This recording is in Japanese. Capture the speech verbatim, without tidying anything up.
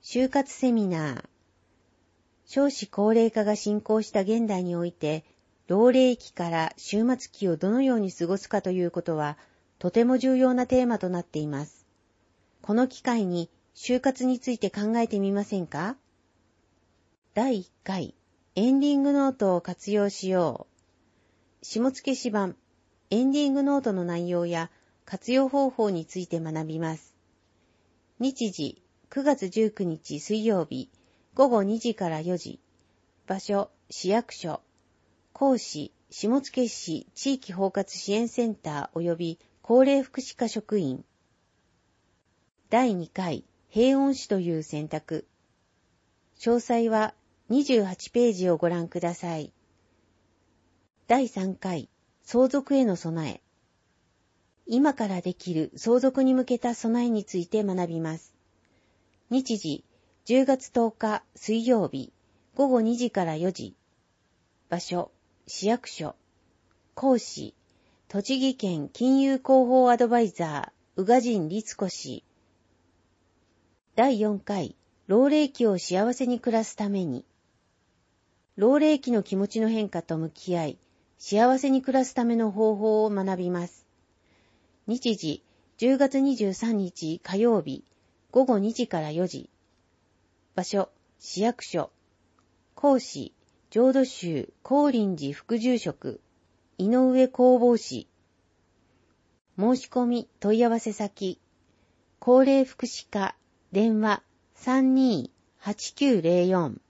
就活セミナー。少子高齢化が進行した現代において、老齢期から終末期をどのように過ごすかということは、とても重要なテーマとなっています。この機会に、就活について考えてみませんか？だいいっかい、エンディングノートを活用しよう。下野市版、エンディングノートの内容や活用方法について学びます。日時、くがつじゅうくにち水曜日、ごごにじからよじ。場所、市役所。講師、下野市地域包括支援センター及び高齢福祉課職員。だいにかい、平穏詩という選択。詳細はにじゅうはちページをご覧ください。だいさんかい、相続への備え。今からできる相続に向けた備えについて学びます。日時、じゅうがつとおか水曜日、ごごにじからよじ。場所、市役所。講師、栃木県金融広報アドバイザー、宇賀神律子氏。だいよんかい、老齢期を幸せに暮らすために。老齢期の気持ちの変化と向き合い、幸せに暮らすための方法を学びます。日時、じゅうがつにじゅうさんにち火曜日、ごごにじからよじ。場所、市役所。講師、浄土宗高林寺副住職、井上弘法師。申し込み問い合わせ先、高齢福祉課、電話 さんにーはちきゅうゼロよん。